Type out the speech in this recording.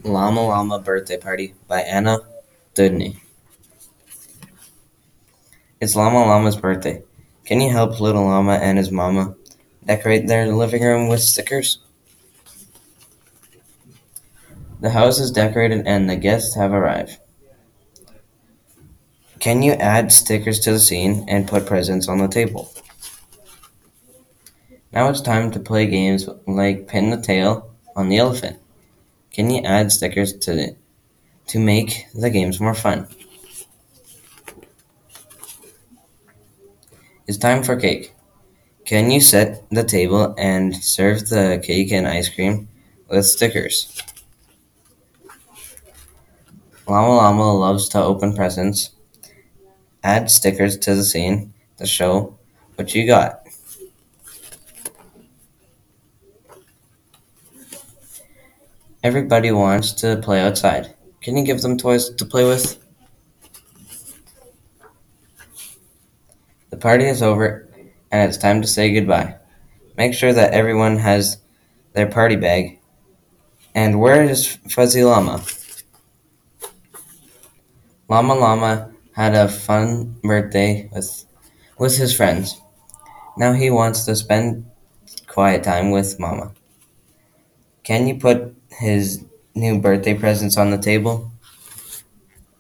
Llama Llama Birthday Party by Anna Dudney. It's Llama Llama's birthday. Can you help little llama and his mama decorate their living room with stickers? The house is decorated and the guests have arrived. Can you add stickers to the scene and put presents on the table? Now it's time to play games like pin the tail on the elephant. Can you add stickers to make the games more fun? It's time for cake. Can you set the table and serve the cake and ice cream with stickers? Llama Llama loves to open presents. Add stickers to the scene to show what you got. Everybody wants to play outside. Can you give them toys to play with? The party is over and it's time to say goodbye. Make sure that everyone has their party bag. And where is Fuzzy Llama? Llama Llama had a fun birthday with his friends. Now he wants to spend quiet time with Mama. Can you put his new birthday presents on the table?